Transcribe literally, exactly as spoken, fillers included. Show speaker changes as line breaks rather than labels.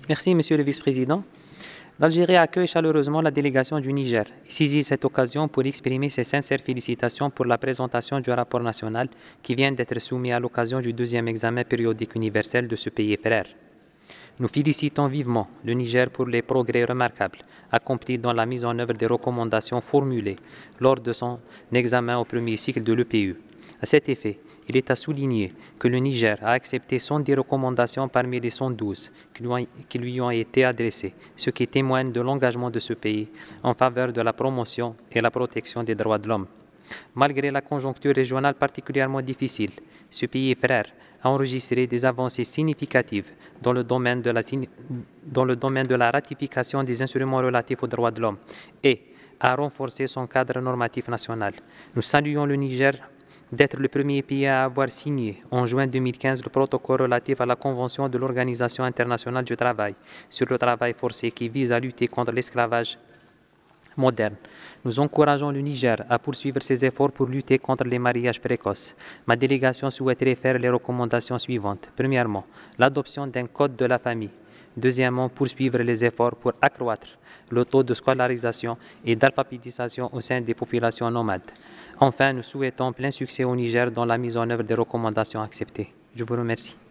Merci, Monsieur le Vice-président. L'Algérie accueille chaleureusement la délégation du Niger et saisit cette occasion pour exprimer ses sincères félicitations pour la présentation du rapport national qui vient d'être soumis à l'occasion du deuxième examen périodique universel de ce pays frère. Nous félicitons vivement le Niger pour les progrès remarquables accomplis dans la mise en œuvre des recommandations formulées lors de son examen au premier cycle de l'E P U. À cet effet, il est à souligner que le Niger a accepté cent dix recommandations parmi les cent douze qui lui ont été adressées, ce qui témoigne de l'engagement de ce pays en faveur de la promotion et la protection des droits de l'homme. Malgré la conjoncture régionale particulièrement difficile, ce pays frère a enregistré des avancées significatives dans le domaine de la, dans le domaine de la ratification des instruments relatifs aux droits de l'homme et a renforcé son cadre normatif national. Nous saluons le Niger d'être le premier pays à avoir signé en juin deux mille quinze le protocole relatif à la Convention de l'Organisation internationale du travail sur le travail forcé qui vise à lutter contre l'esclavage moderne. Nous encourageons le Niger à poursuivre ses efforts pour lutter contre les mariages précoces. Ma délégation souhaiterait faire les recommandations suivantes. Premièrement, l'adoption d'un code de la famille. Deuxièmement, poursuivre les efforts pour accroître le taux de scolarisation et d'alphabétisation au sein des populations nomades. Enfin, nous souhaitons plein succès au Niger dans la mise en œuvre des recommandations acceptées. Je vous remercie.